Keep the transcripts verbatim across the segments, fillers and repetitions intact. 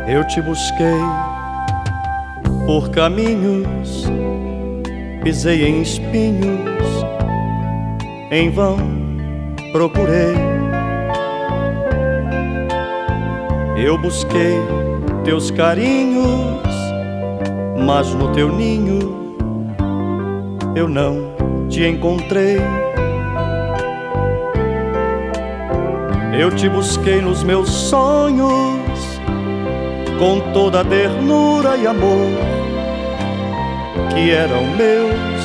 Eu te busquei por caminhos, pisei em espinhos, em vão procurei. Eu busquei teus carinhos, mas no teu ninho eu não te encontrei. Eu te busquei nos meus sonhos, com toda a ternura e amor que eram meus,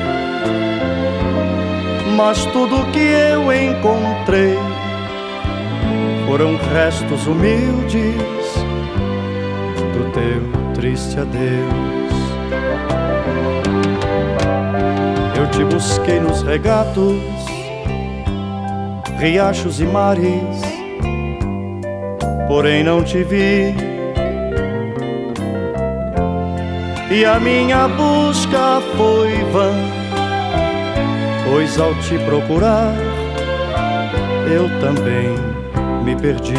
mas tudo que eu encontrei foram restos humildes do teu triste adeus. Eu te busquei nos regatos, riachos e mares, porém não te vi. E a minha busca foi vã, pois ao te procurar eu também me perdi.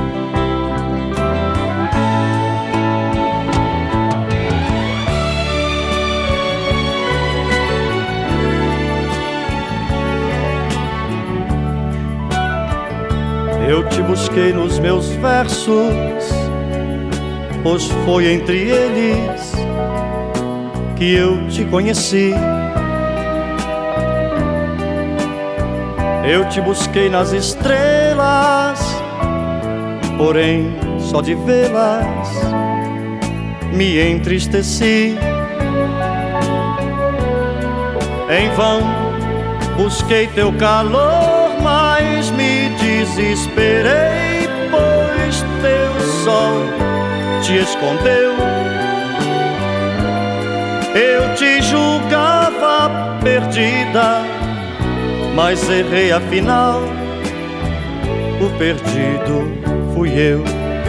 Eu te busquei nos meus versos, pois foi entre eles que eu te conheci. Eu te busquei nas estrelas, porém só de vê-las me entristeci. Em vão busquei teu calor, mas me desesperei, pois teu sol te escondeu. Eu te julgava perdida, mas errei afinal, o perdido fui eu.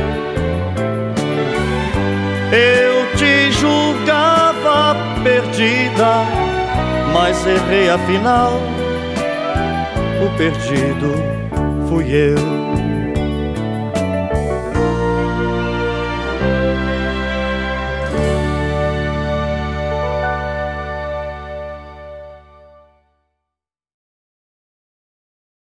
Eu te julgava perdida, mas errei afinal, o perdido fui eu.